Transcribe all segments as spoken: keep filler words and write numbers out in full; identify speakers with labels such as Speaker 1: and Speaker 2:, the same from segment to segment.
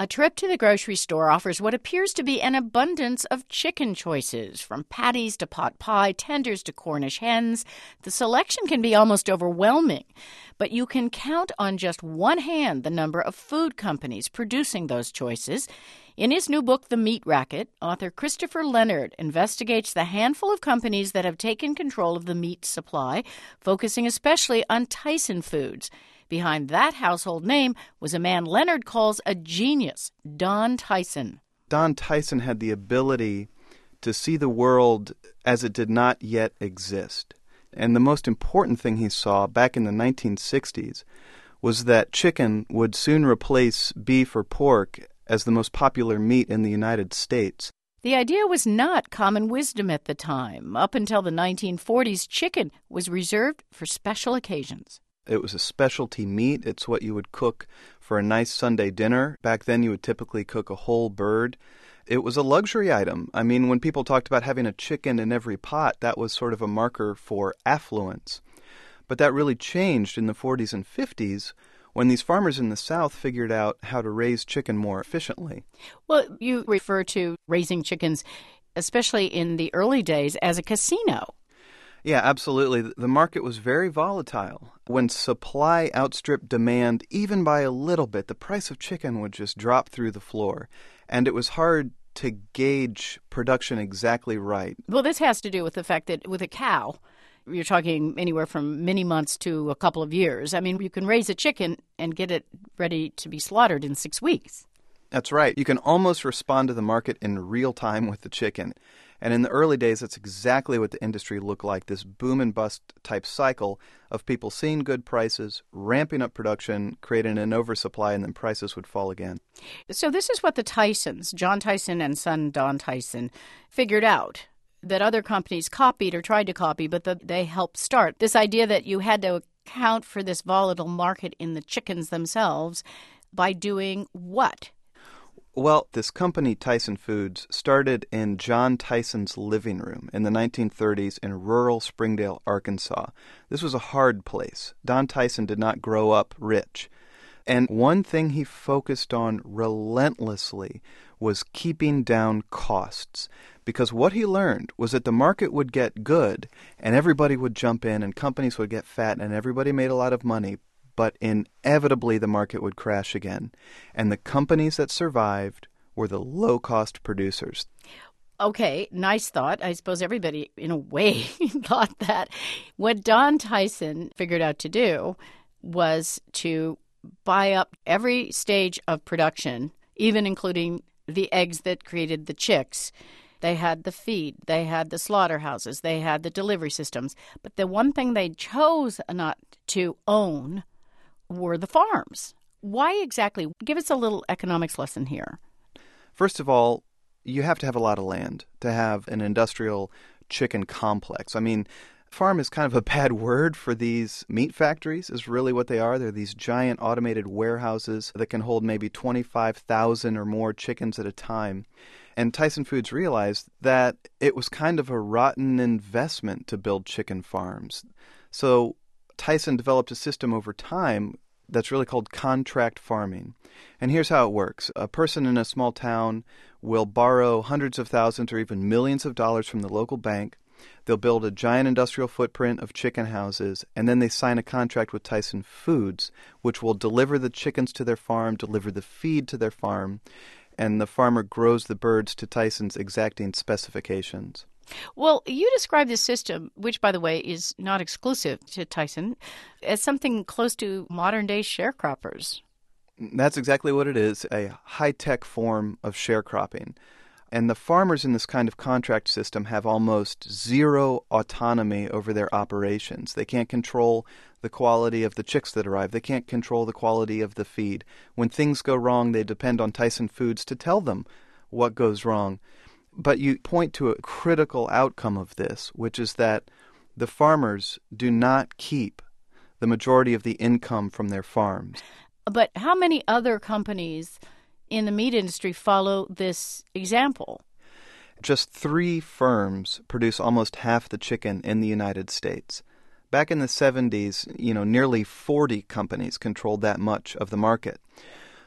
Speaker 1: A trip to the grocery store offers what appears to be an abundance of chicken choices, from patties to pot pie, tenders to Cornish hens. The selection can be almost overwhelming, but you can count on just one hand the number of food companies producing those choices. In his new book, The Meat Racket, author Christopher Leonard investigates the handful of companies that have taken control of the meat supply, focusing especially on Tyson Foods. Behind that household name was a man Leonard calls a genius, Don Tyson.
Speaker 2: Don Tyson had the ability to see the world as it did not yet exist. And the most important thing he saw back in the nineteen sixties was that chicken would soon replace beef or pork as the most popular meat in the United States.
Speaker 1: The idea was not common wisdom at the time. Up until the nineteen forties, chicken was reserved for special occasions.
Speaker 2: It was a specialty meat. It's what you would cook for a nice Sunday dinner. Back then, you would typically cook a whole bird. It was a luxury item. I mean, when people talked about having a chicken in every pot, that was sort of a marker for affluence. But that really changed in the forties and fifties when these farmers in the South figured out how to raise chicken more efficiently.
Speaker 1: Well, you refer to raising chickens, especially in the early days, as a casino.
Speaker 2: Yeah, absolutely. The market was very volatile. When supply outstripped demand, even by a little bit, the price of chicken would just drop through the floor. And it was hard to gauge production exactly right.
Speaker 1: Well, this has to do with the fact that with a cow, you're talking anywhere from many months to a couple of years. I mean, you can raise a chicken and get it ready to be slaughtered in six weeks.
Speaker 2: That's right. You can almost respond to the market in real time with the chicken. And in the early days, that's exactly what the industry looked like, this boom and bust type cycle of people seeing good prices, ramping up production, creating an oversupply, and then prices would fall again.
Speaker 1: So this is what the Tysons, John Tyson and son Don Tyson, figured out, that other companies copied or tried to copy, but that they helped start. This idea that you had to account for this volatile market in the chickens themselves by doing what?
Speaker 2: Well, this company, Tyson Foods, started in John Tyson's living room in the nineteen thirties in rural Springdale, Arkansas. This was a hard place. Don Tyson did not grow up rich. And one thing he focused on relentlessly was keeping down costs. Because what he learned was that the market would get good, and everybody would jump in, and companies would get fat, and everybody made a lot of money. But inevitably the market would crash again. And the companies that survived were the low-cost producers.
Speaker 1: Okay, nice thought. I suppose everybody, in a way, thought that. What Don Tyson figured out to do was to buy up every stage of production, even including the eggs that created the chicks. They had the feed, they had the slaughterhouses, they had the delivery systems. But the one thing they chose not to own were the farms. Why exactly? Give us a little economics lesson here.
Speaker 2: First of all, you have to have a lot of land to have an industrial chicken complex. I mean, farm is kind of a bad word for these meat factories, is really what they are. They're these giant automated warehouses that can hold maybe twenty-five thousand or more chickens at a time. And Tyson Foods realized that it was kind of a rotten investment to build chicken farms. So Tyson developed a system over time that's really called contract farming. And here's how it works. A person in a small town will borrow hundreds of thousands or even millions of dollars from the local bank. They'll build a giant industrial footprint of chicken houses, and then they sign a contract with Tyson Foods, which will deliver the chickens to their farm, deliver the feed to their farm, and the farmer grows the birds to Tyson's exacting specifications.
Speaker 1: Well, you describe this system, which, by the way, is not exclusive to Tyson, as something close to modern-day sharecroppers.
Speaker 2: That's exactly what it is, a high-tech form of sharecropping. And the farmers in this kind of contract system have almost zero autonomy over their operations. They can't control the quality of the chicks that arrive. They can't control the quality of the feed. When things go wrong, they depend on Tyson Foods to tell them what goes wrong. But you point to a critical outcome of this, which is that the farmers do not keep the majority of the income from their farms.
Speaker 1: But how many other companies in the meat industry follow this example?
Speaker 2: Just three firms produce almost half the chicken in the United States. Back in the seventies, you know, nearly forty companies controlled that much of the market.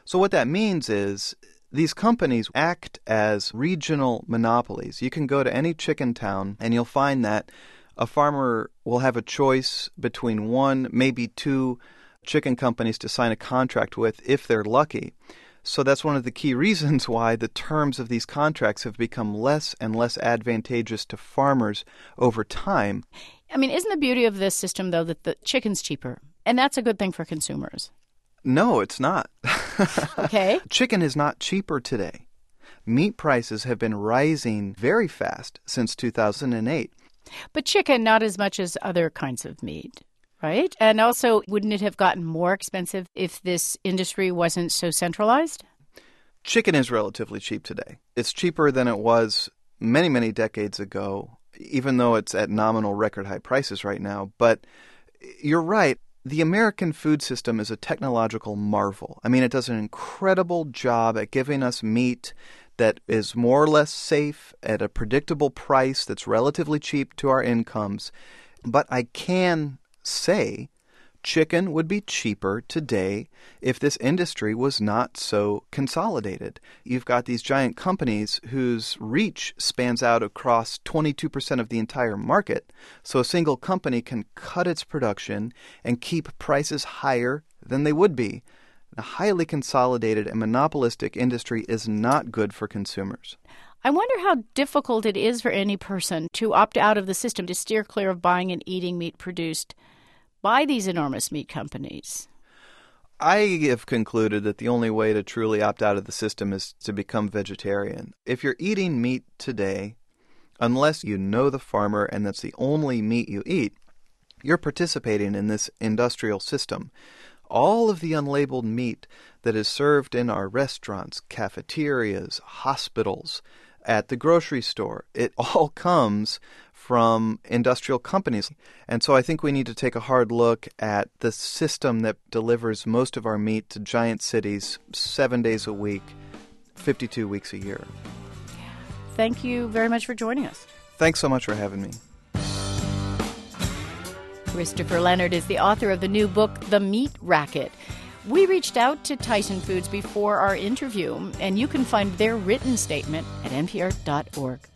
Speaker 2: So what that means is these companies act as regional monopolies. You can go to any chicken town and you'll find that a farmer will have a choice between one, maybe two chicken companies to sign a contract with if they're lucky. So that's one of the key reasons why the terms of these contracts have become less and less advantageous to farmers over time.
Speaker 1: I mean, isn't the beauty of this system, though, that the chicken's cheaper? And that's a good thing for consumers.
Speaker 2: No, it's not.
Speaker 1: Okay.
Speaker 2: Chicken is not cheaper today. Meat prices have been rising very fast since two thousand eight.
Speaker 1: But chicken, not as much as other kinds of meat, right? And also, wouldn't it have gotten more expensive if this industry wasn't so centralized?
Speaker 2: Chicken is relatively cheap today. It's cheaper than it was many, many decades ago, even though it's at nominal record high prices right now. But you're right. The American food system is a technological marvel. I mean, it does an incredible job at giving us meat that is more or less safe at a predictable price that's relatively cheap to our incomes. But I can say chicken would be cheaper today if this industry was not so consolidated. You've got these giant companies whose reach spans out across twenty-two percent of the entire market. So a single company can cut its production and keep prices higher than they would be. A highly consolidated and monopolistic industry is not good for consumers.
Speaker 1: I wonder how difficult it is for any person to opt out of the system, to steer clear of buying and eating meat produced by these enormous meat companies.
Speaker 2: I have concluded that the only way to truly opt out of the system is to become vegetarian. If you're eating meat today, unless you know the farmer and that's the only meat you eat, you're participating in this industrial system. All of the unlabeled meat that is served in our restaurants, cafeterias, hospitals, at the grocery store, it all comes from industrial companies. And so I think we need to take a hard look at the system that delivers most of our meat to giant cities seven days a week, fifty-two weeks a year.
Speaker 1: Thank you very much for joining us.
Speaker 2: Thanks so much for having me.
Speaker 1: Christopher Leonard is the author of the new book, The Meat Racket. We reached out to Tyson Foods before our interview, and you can find their written statement at N P R dot org.